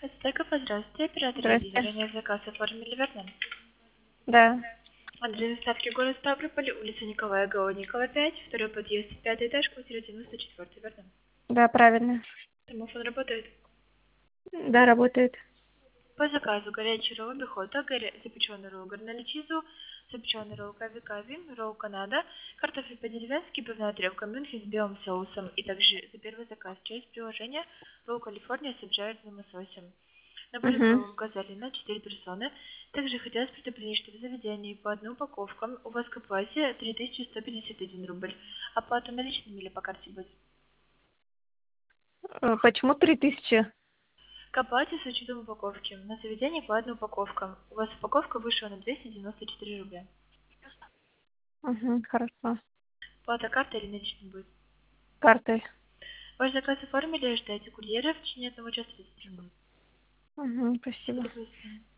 Стойков, здравствуйте. Оператор Здрасте. ранее заказ оформили, верно? Да, Адрес доставки город Ставрополь, улица Николая Голодникова, 5, второй подъезд, пятый этаж, квартира 94, верно? да, правильно. Домофон работает. Да, работает. По заказу горячий ролл бихота, запеченный ролл горноличизу, запеченный ролл кави-кави, ролл Канада, картофель по-деревенски, пивная трёпка Мюнхен с белым соусом. И также за первый заказ через приложение ролл Калифорния с обжаренным лососем. Набор Угу. роллов газели на 4 персоны. Также хотелось предупредить, что в заведении по одной упаковке у вас к оплате 3151 рубль. Оплата наличными или по карте будет? Почему 3000? К оплате с учетом упаковки. На заведении по одной упаковкам. У вас упаковка вышла на 294 рубля. Угу, хорошо. Плата карты или наличными будет? Картой. Ваш заказ оформили, ждайте курьера в течение 1 часа 30 минут. Угу, Всего спасибо. доброго, до свидания.